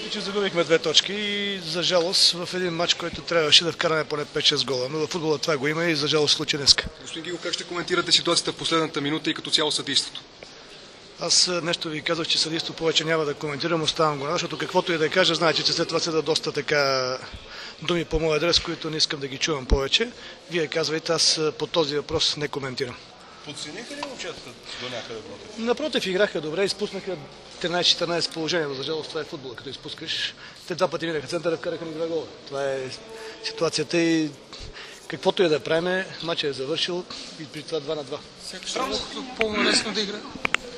Нищо, че загубихме 2 точки и за жалост в един матч, който трябваше да вкараме поне 5-6 гола. Но в футбола това го има и за жалост случи днеска. Господин Гигов, как ще коментирате ситуацията в последната минута и като цяло съдейството? Аз нещо ви казах, че съдийство повече няма да коментирам, оставам го, защото каквото и да кажа, знаете, че след това се да доста така думи по моя адрес, които не искам да ги чувам повече. Вие казвайте, аз по този въпрос не коментирам. Подцениха ли момчетата до някъде? Напротив, играха добре, изпуснаха 13-14 положения, но за жалост това е футбол, като изпускаш. Те 2 пъти минаха центъра, вкараха ни 2 гола. Това е ситуацията и каквото и да правим, матчът е завършил и при това 2-2. Странно, по-лесно да игра.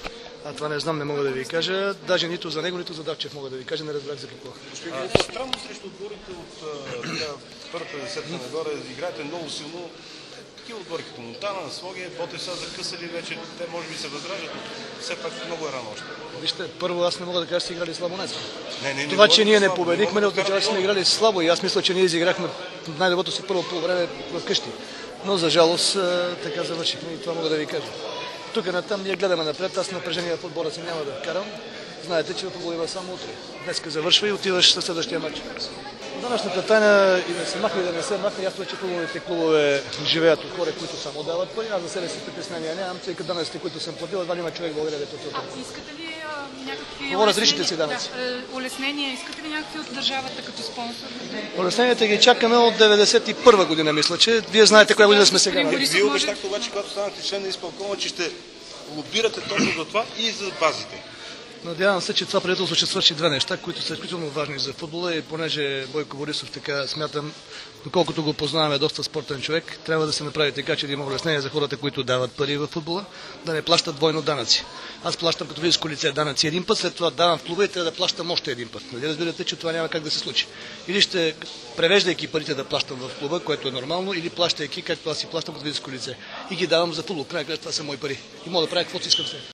А това не знам, не мога да ви кажа. Даже нито за него, нито за Давчев мога да ви кажа, не разбрах за какво. Странно срещу отборите от първата десетка нагоре играете много силно. Такива отбори като Монтана, Своге, Ботев са закъсали вече. Те може би се възражат, но все пак много е рано още. Вижте, първо аз не мога да кажа, че са играли слабо днес. Това, че ние не победихме, не означава, че сме играли слабо. И аз мисля, че ние изиграхме най-доброто си първо полувреме вкъщи. Но за жалост така завършихме и това мога да ви кажа. Тук натам ние гледаме напред, аз напрежение в отбора си няма да вкарам. Знаете, че в футбол има само утре. Днеска завършва и отиваш със следващия матч. Днешната тайна и да се махне и да не се махне, ясно е, че футболните клубове живеят от хора, които само дават пари. Аз за себе си притеснения нямам, тъй като данъците, които съм платил, едва ли има човек в България, дето платил. Искате ли някакви Говоря за личните си данъци. улеснения? Искате ли някакви от държавата като спонсор? Улесненията ги чакаме от 91 година, мисля, че вие знаете коя година сме сега. Вие обещахте обаче, когато станахте член на изпълкома, че ще лобирате точно за това и за базите. Надявам се, че това правителство ще свърши 2 неща, които са изключително важни за футбола и понеже Бойко Борисов така смятам, доколкото го познаваме доста спортен човек, трябва да се направи така, че да има улеснение за хората, които дават пари в футбола, да не плащат двойно данъци. Аз плащам като физическо лице данъци един път, след това давам в клуба и трябва да плащам още един път. Нали разбирате, че това няма как да се случи. Или ще превеждайки парите да плащам в клуба, което е нормално, или плащайки, както аз си плащам като физическо лице. И ги давам за футбол. Край, това са мои пари. И мога да правя каквото си искам след.